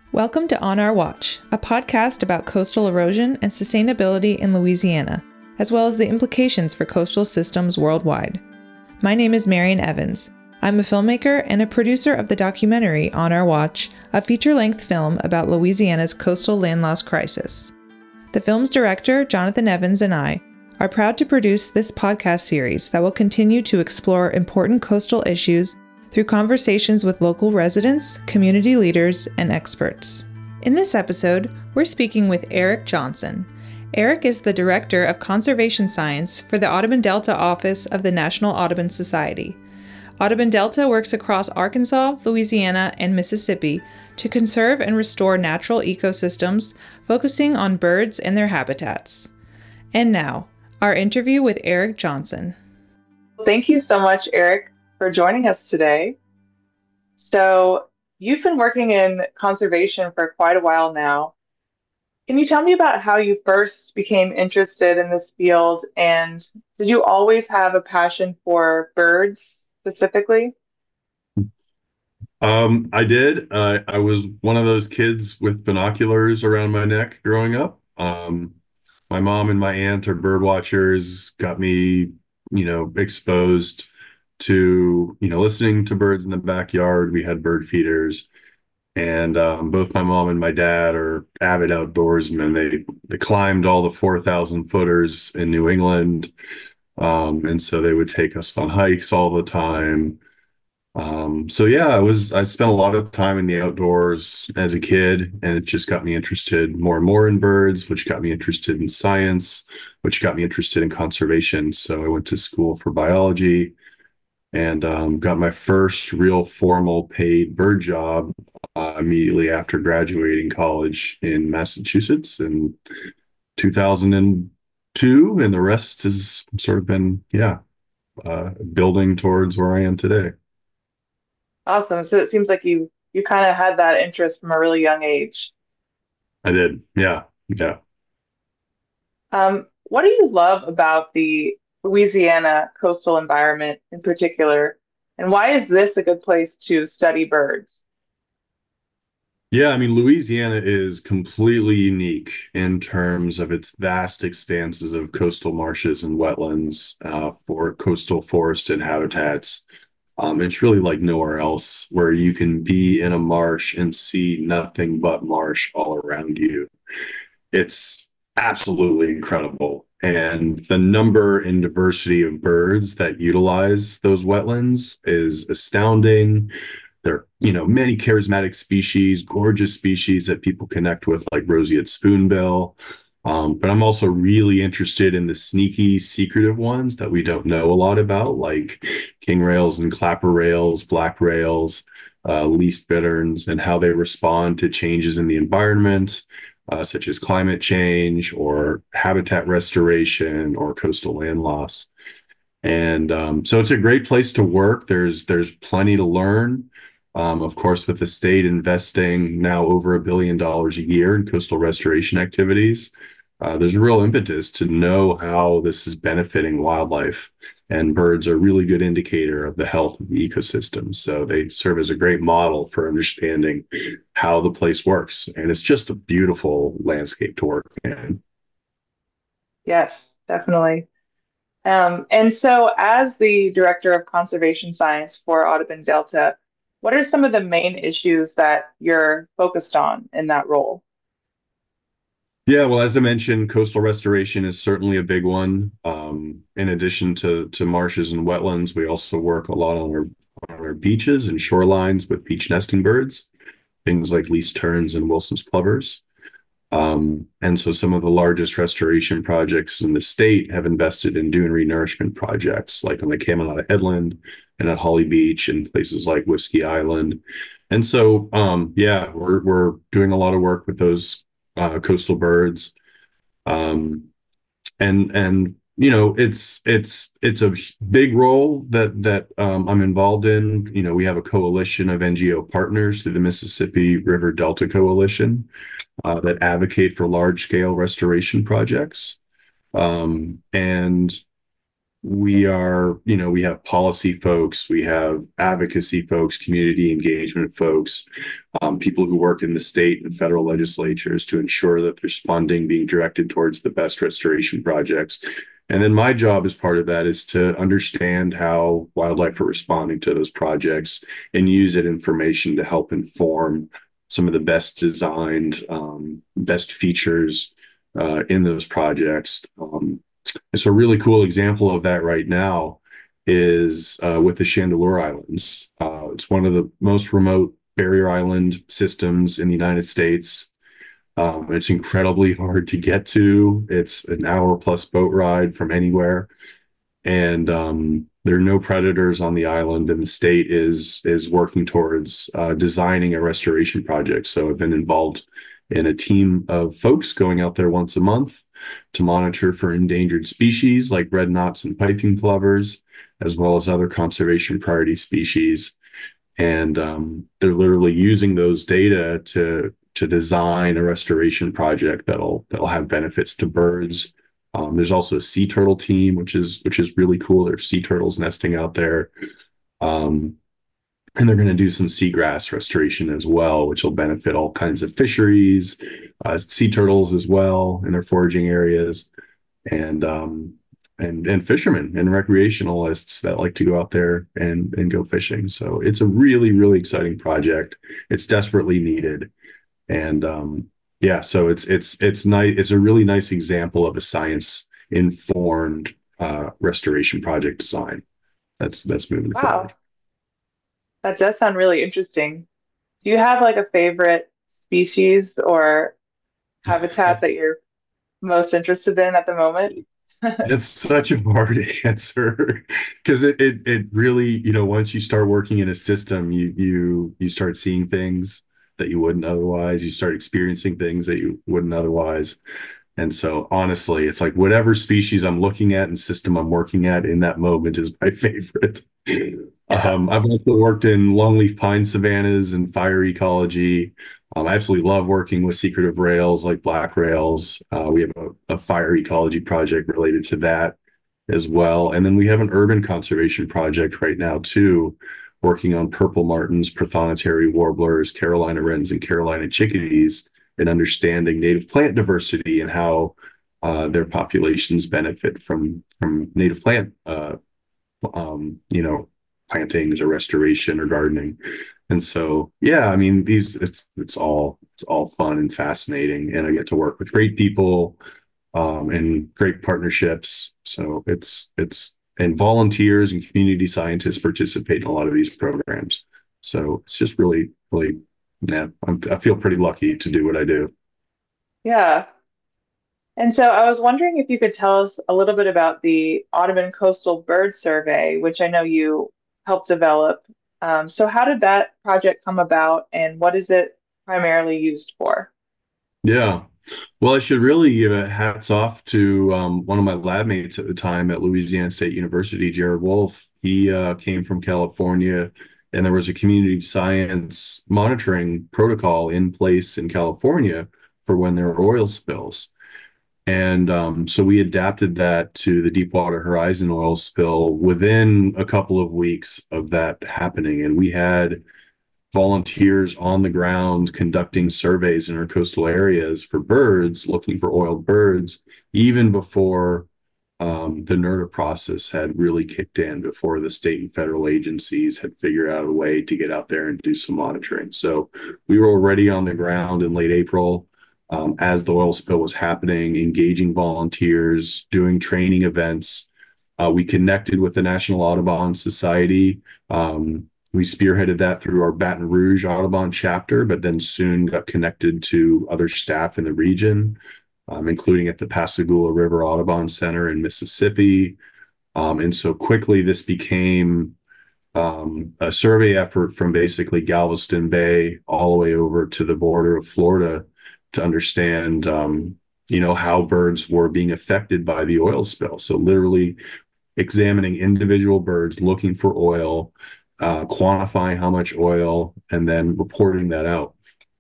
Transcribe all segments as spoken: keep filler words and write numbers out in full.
Welcome to On Our Watch, a podcast about coastal erosion and sustainability in Louisiana, as well as the implications for coastal systems worldwide. My name is Marian Evans. I'm a filmmaker and a producer of the documentary On Our Watch, a feature-length film about Louisiana's coastal land loss crisis. The film's director, Jonathan Evans, and I are proud to produce this podcast series that will continue to explore important coastal issues through conversations with local residents, community leaders, and experts. In this episode, we're speaking with Eric Johnson. Eric is the Director of Conservation Science for the Audubon Delta Office of the National Audubon Society. Audubon Delta works across Arkansas, Louisiana, and Mississippi to conserve and restore natural ecosystems, focusing on birds and their habitats. And now, our interview with Eric Johnson. Thank you so much, Eric, for joining us today. So you've been working in conservation for quite a while now. Can you tell me about how you first became interested in this field, and did you always have a passion for birds specifically? Um, I did. Uh, I was one of those kids with binoculars around my neck growing up. Um, my mom and my aunt are bird watchers, got me, you know, exposed to, you know, listening to birds in the backyard. We had bird feeders, and um, both my mom and my dad are avid outdoorsmen. They they climbed all the four thousand footers in New England, um, and so they would take us on hikes all the time. Um, so yeah, I was I spent a lot of time in the outdoors as a kid, and it just got me interested more and more in birds, which got me interested in science, which got me interested in conservation. So I went to school for biology and um, got my first real formal paid bird job uh, immediately after graduating college in Massachusetts in two thousand two, and the rest has sort of been, yeah, uh, building towards where I am today. Awesome. So it seems like you you kind of had that interest from a really young age. I did, yeah, yeah. Um, what do you love about the Louisiana coastal environment in particular, and why is this a good place to study birds? Yeah, I mean, Louisiana is completely unique in terms of its vast expanses of coastal marshes and wetlands uh, for coastal forest and habitats. Um, it's really like nowhere else where you can be in a marsh and see nothing but marsh all around you. It's absolutely incredible. And the number and diversity of birds that utilize those wetlands is astounding. There are, you know, many charismatic species, gorgeous species that people connect with, like roseate spoonbill. Um, but I'm also really interested in the sneaky, secretive ones that we don't know a lot about, like king rails and clapper rails, black rails, uh, least bitterns, and how they respond to changes in the environment, uh, such as climate change or habitat restoration or coastal land loss. And um, so it's a great place to work. There's there's plenty to learn. Um, of course, with the state investing now over a billion dollars a year in coastal restoration activities, uh, there's a real impetus to know how this is benefiting wildlife. And birds are a really good indicator of the health of the ecosystem. So they serve as a great model for understanding how the place works. And it's just a beautiful landscape to work in. Yes, definitely. Um, and so, as the Director of Conservation Science for Audubon Delta, what are some of the main issues that you're focused on in that role? Yeah, well, as I mentioned, coastal restoration is certainly a big one. Um, in addition to to marshes and wetlands, we also work a lot on our on our beaches and shorelines with beach nesting birds, things like least terns and Wilson's plovers. Um, and so some of the largest restoration projects in the state have invested in dune renourishment projects, like on the Camelot Headland and at Holly Beach and places like Whiskey Island. And so, um, yeah, we're we're doing a lot of work with those uh, coastal birds. Um, and and you know, it's it's it's a big role that that um, I'm involved in. You know, we have a coalition of N G O partners through the Mississippi River Delta Coalition uh, that advocate for large scale restoration projects. Um, and we are, you know, we have policy folks, we have advocacy folks, community engagement folks, um, people who work in the state and federal legislatures to ensure that there's funding being directed towards the best restoration projects. And then my job as part of that is to understand how wildlife are responding to those projects and use that information to help inform some of the best designed, um, best features uh, in those projects. Um, and so a really cool example of that right now is uh, with the Chandeleur Islands. Uh, it's one of the most remote barrier island systems in the United States. Um, it's incredibly hard to get to. It's an hour plus boat ride from anywhere. And um, there are no predators on the island, and the state is is working towards uh, designing a restoration project. So I've been involved in a team of folks going out there once a month to monitor for endangered species like red knots and piping plovers, as well as other conservation priority species. And um, they're literally using those data to to design a restoration project that'll that'll have benefits to birds. Um, there's also a sea turtle team, which is which is really cool. There's sea turtles nesting out there. Um, and they're going to do some seagrass restoration as well, which will benefit all kinds of fisheries, uh, sea turtles as well in their foraging areas, and um, and and fishermen and recreationalists that like to go out there and and go fishing. So it's a really, really exciting project. It's desperately needed. And um, yeah, so it's it's it's nice. It's a really nice example of a science informed uh, restoration project design that's that's moving Wow, forward. that does sound really interesting. Do you have like a favorite species or habitat that you're most interested in at the moment? It's such a hard answer because it, it it really, you know, once you start working in a system, you you you start seeing things that you wouldn't otherwise. You start experiencing things that you wouldn't otherwise. And so honestly, it's like whatever species I'm looking at and system I'm working at in that moment is my favorite. Yeah. Um, I've also worked in longleaf pine savannas and fire ecology. Um, I absolutely love working with secretive rails like black rails. Uh, we have a, a fire ecology project related to that as well. And then we have an urban conservation project right now too, working on purple martins, prothonotary warblers, Carolina wrens, and Carolina chickadees, and understanding native plant diversity and how uh, their populations benefit from from native plant, uh, um, you know, plantings or restoration or gardening. And so, yeah, I mean, these it's it's all it's all fun and fascinating, and I get to work with great people um, and great partnerships. So it's it's and volunteers and community scientists participate in a lot of these programs. So it's just really, really, yeah, I'm, I feel pretty lucky to do what I do. Yeah. And so I was wondering if you could tell us a little bit about the Audubon Coastal Bird Survey, which I know you helped develop. Um, so how did that project come about and what is it primarily used for? Yeah. Well, I should really give a hats off to um, one of my lab mates at the time at Louisiana State University, Jared Wolf. He uh, came from California, and there was a community science monitoring protocol in place in California for when there were oil spills. And um, so we adapted that to the Deepwater Horizon oil spill within a couple of weeks of that happening. And we had volunteers on the ground conducting surveys in our coastal areas for birds, looking for oiled birds, even before um, the NERDA process had really kicked in, before the state and federal agencies had figured out a way to get out there and do some monitoring. So we were already on the ground in late April um, as the oil spill was happening, engaging volunteers, doing training events. Uh, we connected with the National Audubon Society. Um, we spearheaded that through our Baton Rouge Audubon chapter, but then soon got connected to other staff in the region, um, including at the Pascagoula River Audubon Center in Mississippi. Um, and so quickly this became um, a survey effort from basically Galveston Bay all the way over to the border of Florida to understand, um, you know, how birds were being affected by the oil spill. So literally examining individual birds, looking for oil, uh, quantifying how much oil, and then reporting that out.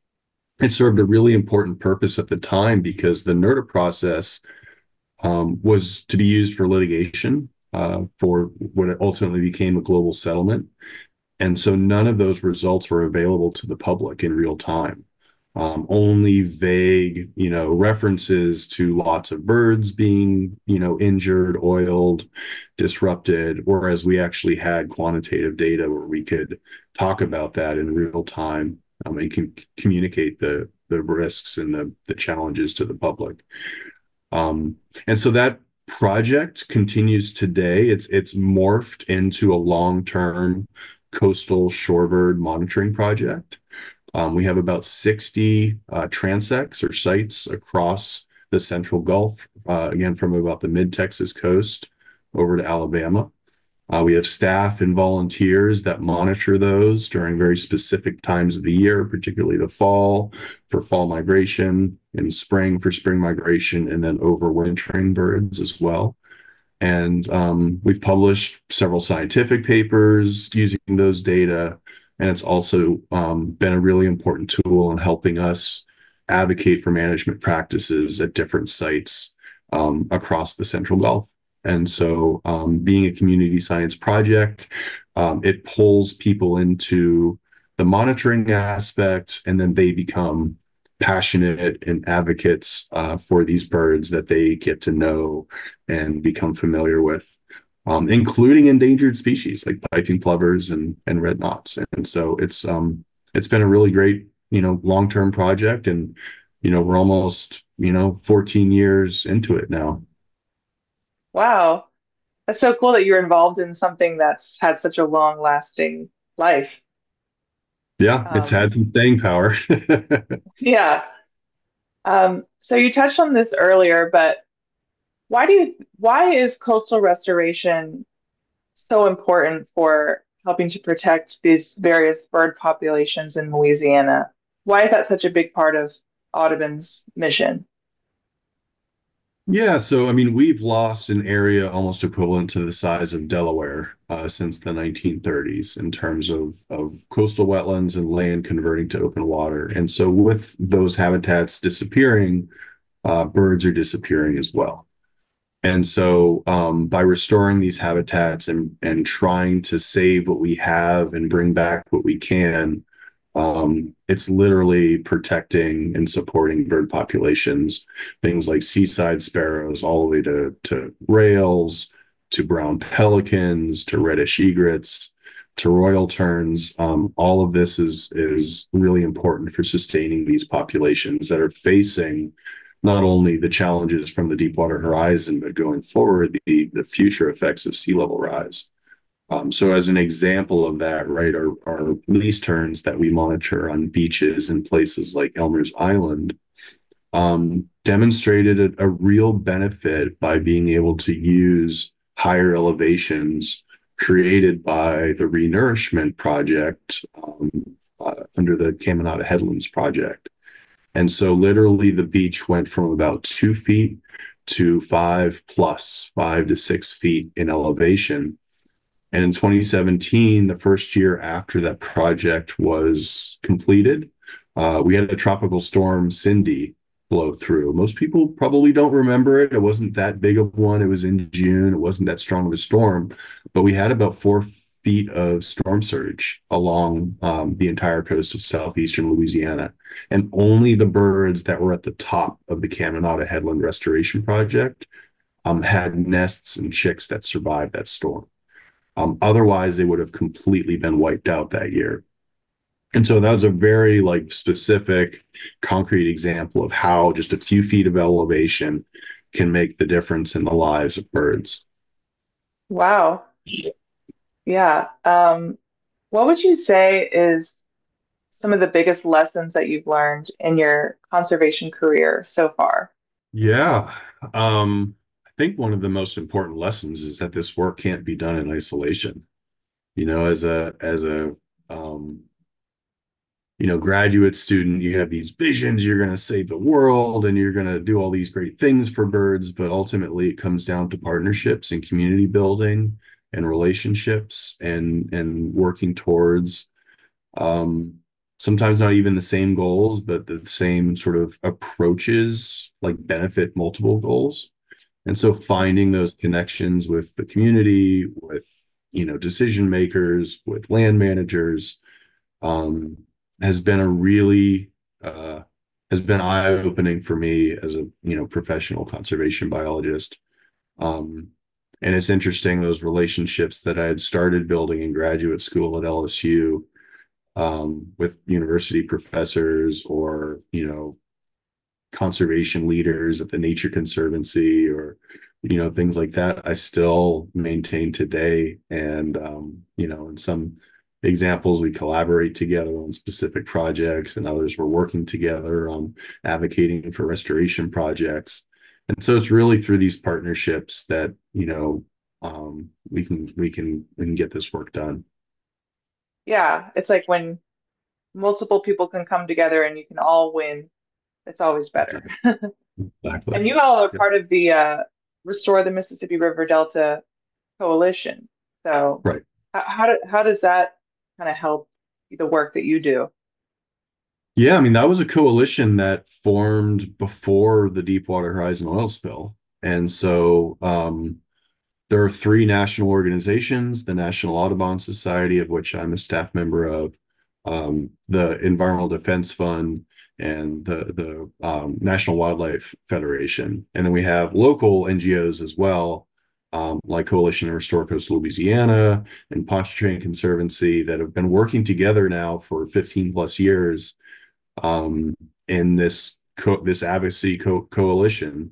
It served a really important purpose at the time because the NERDA process um, was to be used for litigation. uh, for what ultimately became a global settlement. And so none of those results were available to the public in real time. Um, only vague, you know, references to lots of birds being, you know, injured, oiled, disrupted, whereas we actually had quantitative data where we could talk about that in real time, um, and can communicate the the risks and the the challenges to the public. Um, and so that project continues today. It's it's morphed into a long-term coastal shorebird monitoring project. Um, we have about sixty uh, transects or sites across the Central Gulf, uh, again, from about the mid-Texas coast over to Alabama. Uh, we have staff and volunteers that monitor those during very specific times of the year, particularly the fall for fall migration, in spring for spring migration, and then overwintering birds as well. And um, we've published several scientific papers using those data. And it's also um, been a really important tool in helping us advocate for management practices at different sites um, across the Central Gulf. And so um, being a community science project, um, it pulls people into the monitoring aspect, and then they become passionate and advocates uh, for these birds that they get to know and become familiar with, um, including endangered species like piping plovers and, and red knots. And so it's um, it's been a really great, you know, long-term project. And, you know, we're almost, you know, fourteen years into it now. Wow. That's so cool that you're involved in something that's had such a long lasting life. Yeah, it's Um, had some staying power. yeah. Um, so you touched on this earlier, but why do you, why is coastal restoration so important for helping to protect these various bird populations in Louisiana? Why is that such a big part of Audubon's mission? Yeah, so I mean, we've lost an area almost equivalent to the size of Delaware uh, since the nineteen thirties in terms of, of coastal wetlands and land converting to open water. And so with those habitats disappearing, uh, birds are disappearing as well. And so um, by restoring these habitats and, and trying to save what we have and bring back what we can, um, it's literally protecting and supporting bird populations, things like seaside sparrows, all the way to, to rails, to brown pelicans, to reddish egrets, to royal terns. Um, all of this is, is really important for sustaining these populations that are facing not only the challenges from the Deepwater Horizon, but going forward, the, the future effects of sea level rise. Um, so as an example of that, right, our, our least terns that we monitor on beaches in places like Elmer's Island um, demonstrated a, a real benefit by being able to use higher elevations created by the Renourishment Project um, uh, under the Caminata Headlands Project. And so literally the beach went from about two feet to five plus, five to six feet in elevation. And in twenty seventeen, the first year after that project was completed, uh, we had a tropical storm, Cindy, blow through. Most people probably don't remember it. It wasn't that big of one. It was in June. It wasn't that strong of a storm, but we had about four feet of storm surge along um, the entire coast of southeastern Louisiana. And only the birds that were at the top of the Caminata Headland Restoration Project um, had nests and chicks that survived that storm. Um, otherwise, they would have completely been wiped out that year. And so that was a very like specific, concrete example of how just a few feet of elevation can make the difference in the lives of birds. Wow. Yeah. Um, what would you say is some of the biggest lessons that you've learned in your conservation career so far? Yeah. Um, I think one of the most important lessons is that this work can't be done in isolation. You know, as a as a um, you know, graduate student, you have these visions, you're going to save the world and you're going to do all these great things for birds, but ultimately it comes down to partnerships and community building and relationships and and working towards um sometimes not even the same goals, but the same sort of approaches like benefit multiple goals. And so finding those connections with the community, with, you know, decision makers, with land managers, um, has been a really, uh, has been eye-opening for me as a, you know, professional conservation biologist. Um, and it's interesting, those relationships that I had started building in graduate school at L S U, um, with university professors, or, you know, conservation leaders at the Nature Conservancy, or, you know, things like that, I still maintain today. And, um, you know, in some examples, we collaborate together on specific projects, and others we're working together on advocating for restoration projects. And so it's really through these partnerships that, you know, um, we can we can we can get this work done. Yeah, it's like when multiple people can come together and you can all win, it's always better. Exactly. And you all are Yeah. part of the uh, Restore the Mississippi River Delta Coalition. So Right. how, how, do, how does that kind of help the work that you do? Yeah, I mean, that was a coalition that formed before the Deepwater Horizon oil spill. And so, um, there are three national organizations: the National Audubon Society, of which I'm a staff member of, um, the Environmental Defense Fund, and the, the um, National Wildlife Federation. And then we have local N G Os as well, um, like Coalition to Restore Coastal Louisiana and Pontchartrain Conservancy, that have been working together now for fifteen plus years, um, in this co this advocacy co coalition.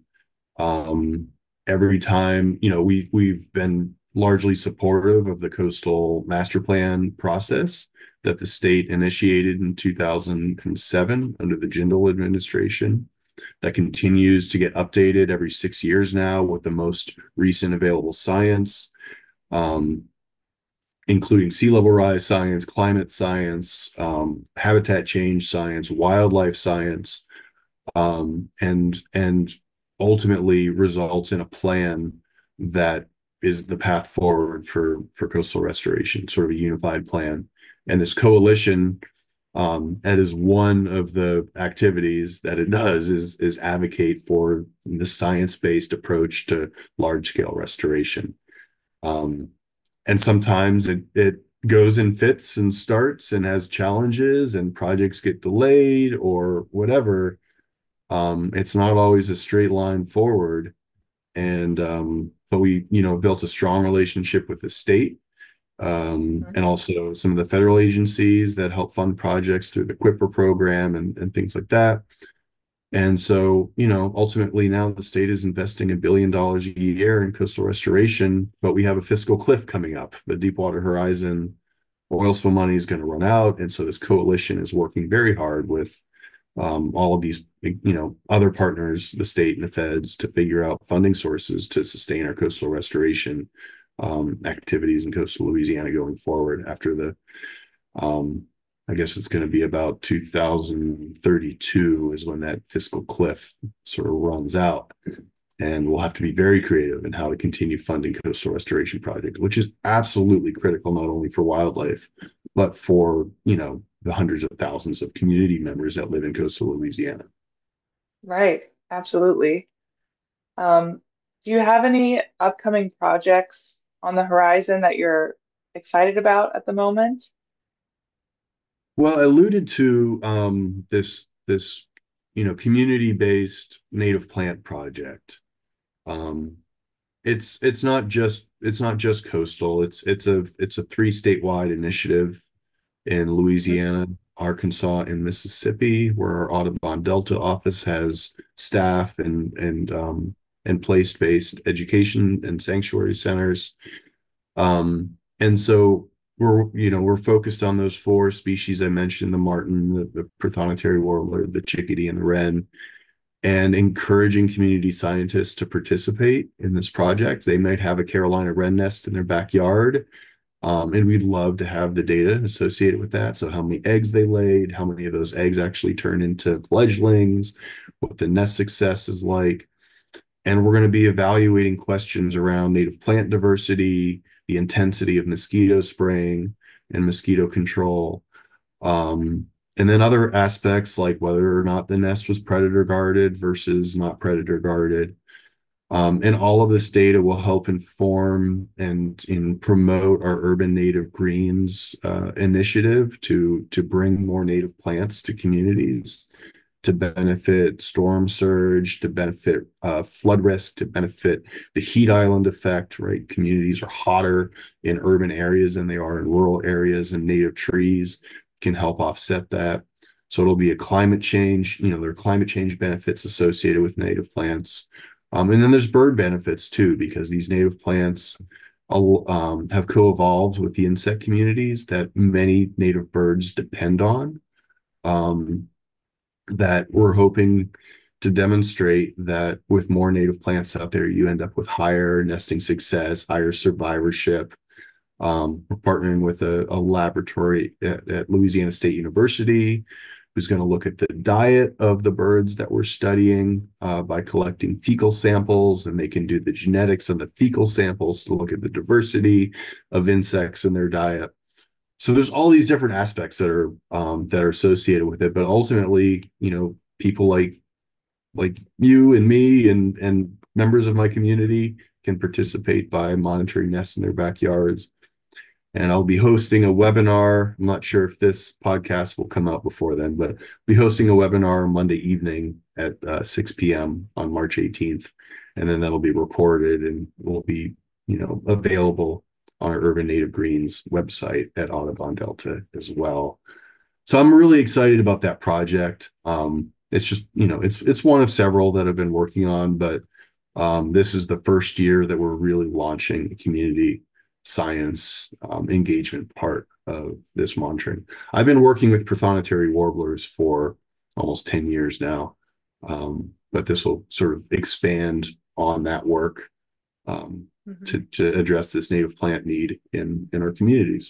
Um, every time, you know, we we've been largely supportive of the coastal master plan process that the state initiated in two thousand seven under the Jindal administration, that continues to get updated every six years now with the most recent available science, um, including sea level rise science, climate science, um, habitat change science, wildlife science, um, and and ultimately results in a plan that is the path forward for for coastal restoration, sort of a unified plan. And this coalition, um, that is one of the activities that it does, is is advocate for the science-based approach to large-scale restoration. Um, and sometimes it it goes in fits and starts and has challenges, and projects get delayed or whatever. Um, it's not always a straight line forward. And um, but we, you know, built a strong relationship with the state, um, Mhm. and also some of the federal agencies that help fund projects through the QUIPR program, and, and things like that. And so, you know, ultimately now the state is investing a billion dollars a year in coastal restoration, but we have a fiscal cliff coming up. The Deepwater Horizon oil spill money is going to run out. And so this coalition is working very hard with, um, all of these, you know, other partners, the state and the feds, to figure out funding sources to sustain our coastal restoration, um, activities in coastal Louisiana going forward after the, um, I guess it's going to be about two thousand thirty-two is when that fiscal cliff sort of runs out. And we'll have to be very creative in how to continue funding coastal restoration projects, which is absolutely critical, not only for wildlife, but for, you know, the hundreds of thousands of community members that live in coastal Louisiana. Right, absolutely. Um, do you have any upcoming projects on the horizon that you're excited about at the moment? Well, I alluded to, um, this this you know, community-based native plant project. Um, it's it's not just it's not just coastal. It's it's a it's a three statewide initiative in Mhm. Louisiana, Arkansas, and Mississippi, where our Audubon Delta office has staff and and um, and place-based education and sanctuary centers. Um, and so we're, you know, we're focused on those four species I mentioned: the martin, the, the prothonotary warbler, the chickadee, and the wren, and encouraging community scientists to participate in this project. They might have a Carolina wren nest in their backyard, um, and we'd love to have the data associated with that. So how many eggs they laid, how many of those eggs actually turn into fledglings, what the nest success is like. And we're going to be evaluating questions around native plant diversity, the intensity of mosquito spraying and mosquito control. Um, and then other aspects like whether or not the nest was predator guarded versus not predator guarded. Um, and all of this data will help inform and, and promote our Urban Native Greens uh, initiative to, to bring more native plants to communities, to benefit storm surge, to benefit uh, flood risk, to benefit the heat island effect, right? Communities are hotter in urban areas than they are in rural areas, and native trees can help offset that. So it'll be a climate change, you know, there are climate change benefits associated with native plants. Um, and then there's bird benefits too, because these native plants um, have co-evolved with the insect communities that many native birds depend on. Um, that we're hoping to demonstrate that with more native plants out there, you end up with higher nesting success, higher survivorship. Um, we're partnering with a, a laboratory at, at Louisiana State University who's going to look at the diet of the birds that we're studying uh, by collecting fecal samples, and they can do the genetics of the fecal samples to look at the diversity of insects in their diet. So there's all these different aspects that are um, that are associated with it, but ultimately, you know, people like like you and me and and members of my community can participate by monitoring nests in their backyards. And I'll be hosting a webinar. I'm not sure if this podcast will come out before then, but I'll be hosting a webinar Monday evening at uh, six p.m. on March eighteenth, and then that'll be recorded and will be, you know, available on our Urban Native Greens website at Audubon Delta as well. So I'm really excited about that project. Um, it's just, you know, it's it's one of several that I've been working on, but um, this is the first year that we're really launching the community science um, engagement part of this monitoring. I've been working with prothonotary warblers for almost ten years now, um, but this will sort of expand on that work um, mm-hmm. to, to address this native plant need in, in our communities.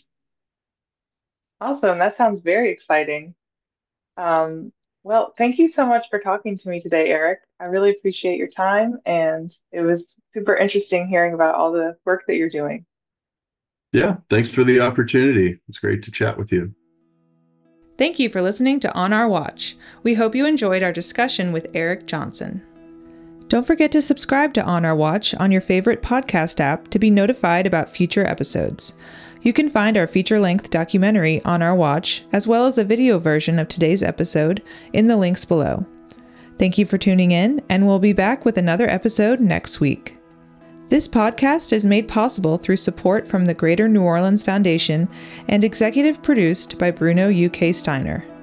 Awesome. That sounds very exciting. Um, well, thank you so much for talking to me today, Eric. I really appreciate your time, and it was super interesting hearing about all the work that you're doing. Yeah, thanks for the opportunity. It's great to chat with you. Thank you for listening to On Our Watch. We hope you enjoyed our discussion with Eric Johnson. Don't forget to subscribe to On Our Watch on your favorite podcast app to be notified about future episodes. You can find our feature-length documentary On Our Watch, as well as a video version of today's episode, in the links below. Thank you for tuning in, and we'll be back with another episode next week. This podcast is made possible through support from the Greater New Orleans Foundation and executive produced by Bruno U K Steiner.